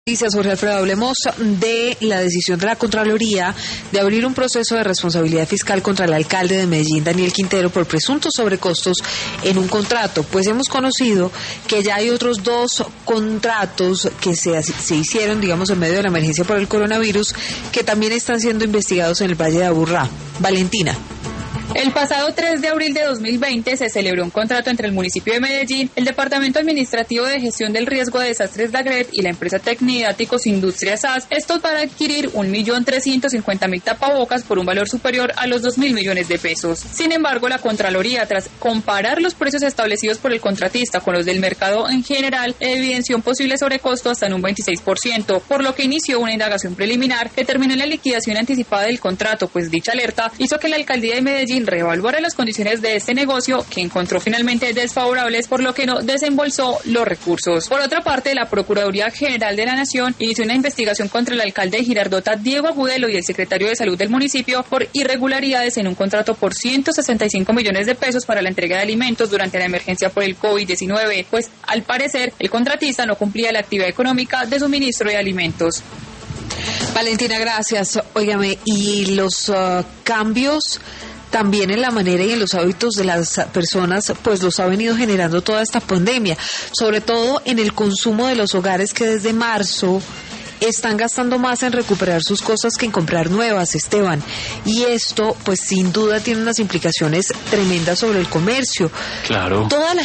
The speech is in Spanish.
Noticias, Jorge Alfredo, hablemos de la decisión de la Contraloría de abrir un proceso de responsabilidad fiscal contra el alcalde de Medellín, Daniel Quintero, por presuntos sobrecostos en un contrato. Pues hemos conocido que ya hay otros 2 contratos que se hicieron, digamos, en medio de la emergencia por el coronavirus, que también están siendo investigados en el Valle de Aburrá. Valentina. El pasado 3 de abril de 2020 se celebró un contrato entre el municipio de Medellín, el Departamento Administrativo de Gestión del Riesgo de Desastres DAGRET y la empresa Tecnidáticos Industria SAS, esto para adquirir 1.350.000 tapabocas por un valor superior a los 2.000 millones de pesos. Sin embargo, la Contraloría, tras comparar los precios establecidos por el contratista con los del mercado en general, evidenció un posible sobrecosto hasta en un 26%, por lo que inició una indagación preliminar que terminó en la liquidación anticipada del contrato, pues dicha alerta hizo que la alcaldía de Medellín reevaluara las condiciones de este negocio, que encontró finalmente desfavorables, por lo que no desembolsó los recursos. Por otra parte, la Procuraduría General de la Nación inició una investigación contra el alcalde de Girardota, Diego Agudelo, y el secretario de Salud del municipio por irregularidades en un contrato por 165 millones de pesos para la entrega de alimentos durante la emergencia por el COVID-19, pues al parecer el contratista no cumplía la actividad económica de suministro de alimentos. Valentina, gracias. Óigame, ¿y los cambios también en la manera y en los hábitos de las personas, pues los ha venido generando toda esta pandemia, sobre todo en el consumo de los hogares, que desde marzo están gastando más en recuperar sus cosas que en comprar nuevas, Esteban? Y esto, pues sin duda tiene unas implicaciones tremendas sobre el comercio. Claro. Toda la